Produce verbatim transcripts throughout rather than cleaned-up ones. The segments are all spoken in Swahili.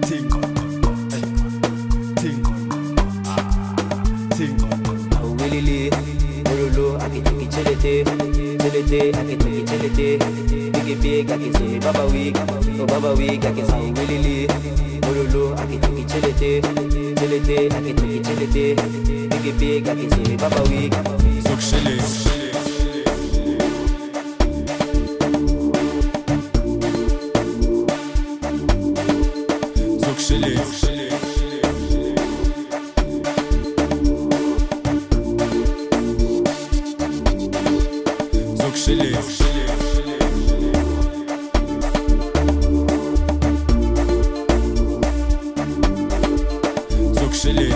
Tingo, tingo, tingo. Willy, Mololo, I can take it, chilete, chilete, I can take it, chilete, big big, I can say Baba Week, oh Baba Week, I can say Willy, Mololo, I can take it, chilete, chilete, I can take it, chilete, big big, I can say Baba Week. Zoek chile. Zoek chile. Zoek chile. Zoek chile.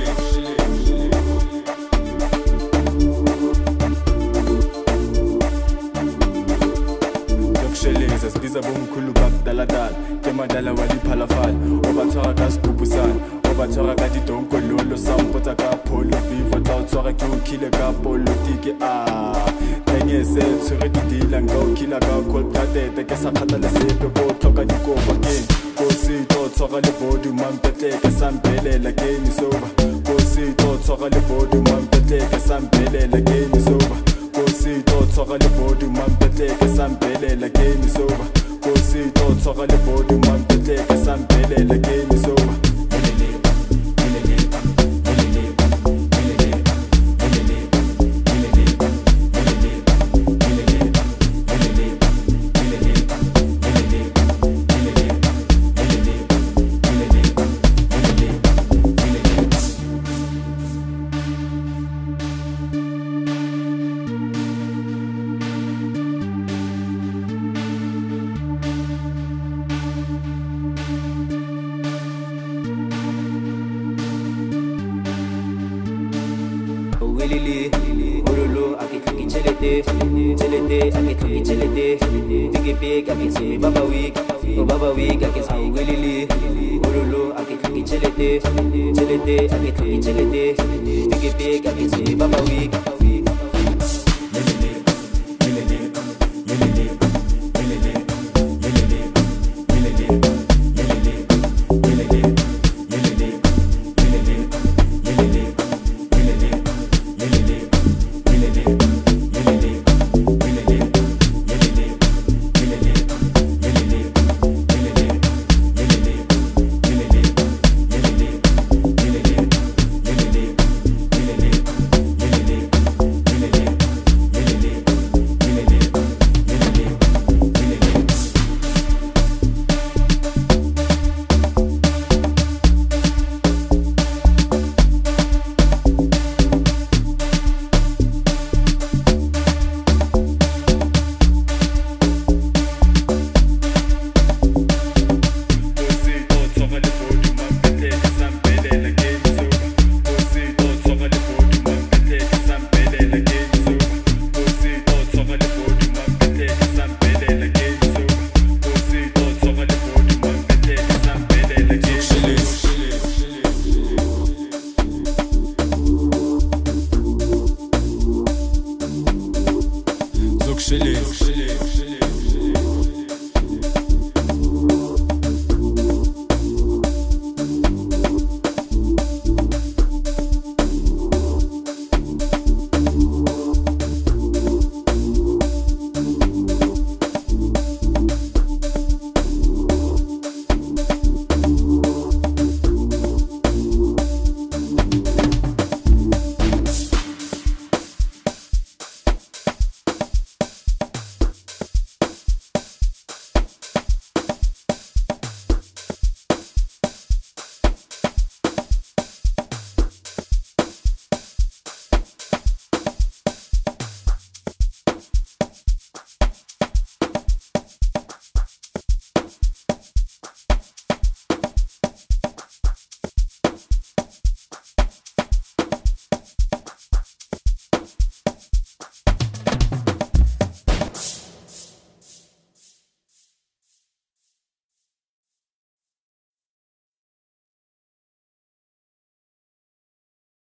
Zasibiza bomkhulu bakudaladala kemadala waliphalafala obathwara ka sibubusana obathwara ka didonkololo sampotsa ka pholo vivo tla o tshwara ke o khile ka polotiki a tengese tshwere didila nka o khila ka koltatete ke sa kgathala sepe ko tlhoka dikobo keng ko se tlo tshwara le bodu mampetleke sampelela game is over ko se tlo tshwara le bodu mampetleke sampelela game is over Kosi to tshwara le bodu mampetleke sampelela game is over Kosi to tshwara le bodu mampetleke sampelela game is over Willy, Mololo, I can take it, chilete, chilete, I can take it, chilete, big big, I can say Baba Week, oh Baba Week, I can say Willy, Mololo, I can take it, chilete, chilete, I can take it, chilete, big big, I can say Baba Week.